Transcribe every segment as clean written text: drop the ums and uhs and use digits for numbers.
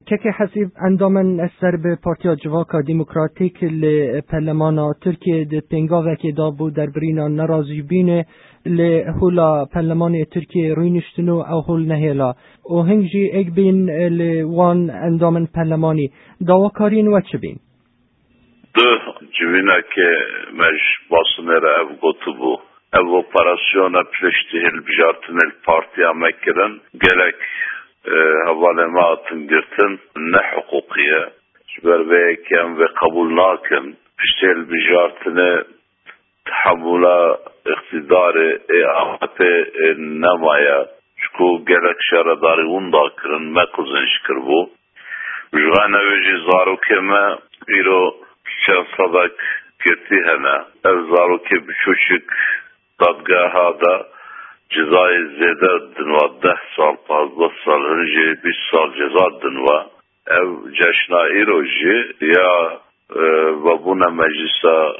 که حسیب اندامن اثر به پارتیا جواکا دموکراتیک لپرلمان ترکیه ده پنگاوه که دا بود در برینا نرازی بینه لحولا پرلمان ترکیه روی نشتنو او حول نهیلا و هنگجی اگ بین لوان اندامن پرلمانی داواکارین و چه بین؟ دو جوینا که مش باسنه را او گوتو بو او اپراسیونا پلشتی هل بجارتن الپارتیا مکرن گلک حواله ما اتن گرتن نه حقوقیه جبر به کم و قبول ناکن پشتل بجارتن تحمل اقتدار اعامت نمایا شکو گلک شرداری اون داکرن مکوزنش کربو جوانه ویجی زارو که ما ایرو چند صدق کرتی هنه او زارو که بچوشک دادگاه ها دا جزای زیده دنوا 10 سال 15 سال هنجی 20 سال جزا دنوا او جشنایی رو جی یا و بونا مجلس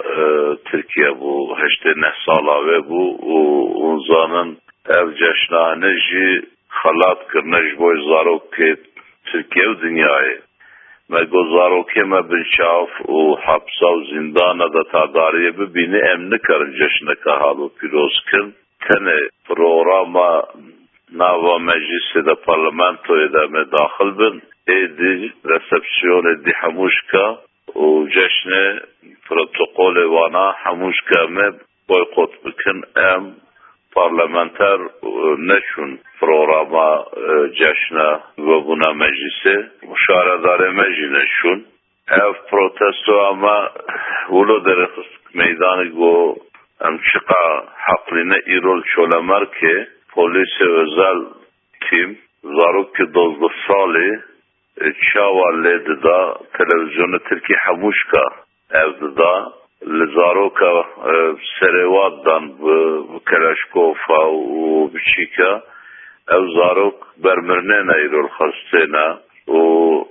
ترکیه بو 8 سالاوه بو و اون زانن او جشنانه جی خلات کرنش بوی زارو که ترکیه و دنیای مگو زارو که ما بنشاف و حبسا و زندانه دا تاداریه ببینه امنه کرن جشنه که حالو پیروز کن تنه پروگراما ناوا مجلس دا پارلمانتو ادامه داخل بن ایدی رسپسیون دی حموشکا و جشن پروتوکول وانا حموشکا میں بایقوت بکن ام پارلمانتر نشون پروگراما جشن و بنا مجلس مشاردار مجلسشون اف پروتستو اما ولو در میدان گو ام چقا حقلینه ایرول چولمر که پولیس وزال تیم زارو که 12 سالی چاوال لید دا تلویزیون ترکی حموشکا او دا لزارو که سرواد دان بکلاشکوف و بچیکا او زارو برمرنه ایرول خستینا و او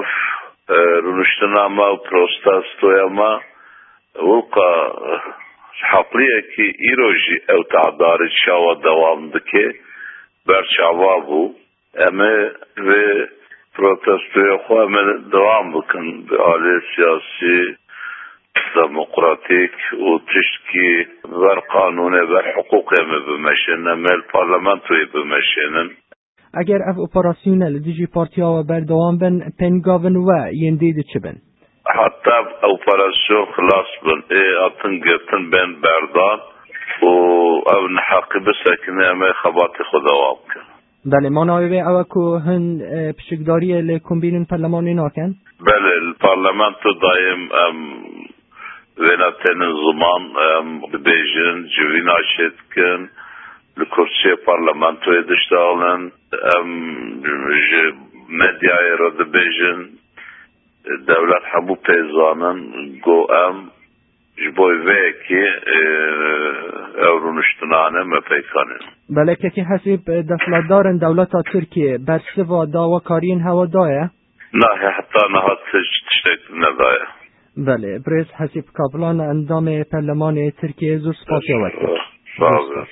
رونشتنا ما و پروستاستویا ما وقا حقلیه که ایروژی او تعدار شاوا دوام دکه برچاوا بو اما و پروتستوی خواه من دوام بکن به آلی سیاسی دموکراتیک و تشکی بر قانونه بر حقوق اما بمشنن اما الپارلمانتوی بمشنن اگر اف اپراسیونل دیجی پارتیا و بردوام بن پنگاون و یندید چه بن؟ حتی اپراسیون خلاص بن اتن گرتن بین بردان و او نحقی بسکنه اما خبات خداوام کن بله ما نایوه او که هن پشکداری لکمبین پرلمانی ناکن؟ بله الپارلمان تو دایم ویناتین زمان بیجن جوین آشید کن لکرسی پارلمان توی دشتالن مدیای را دبیجن دولت همو پیزانن گو جبوی ویکی اورونشتنانه مپیکانن بله که حسیب دستلدارن دولت ترکیه برسه و داواکارین هوا دایه؟ نه حتی نهات تشتک ندایه بله برس حسیب کابلان اندام پرلمان ترکیه زور سپاسی وقت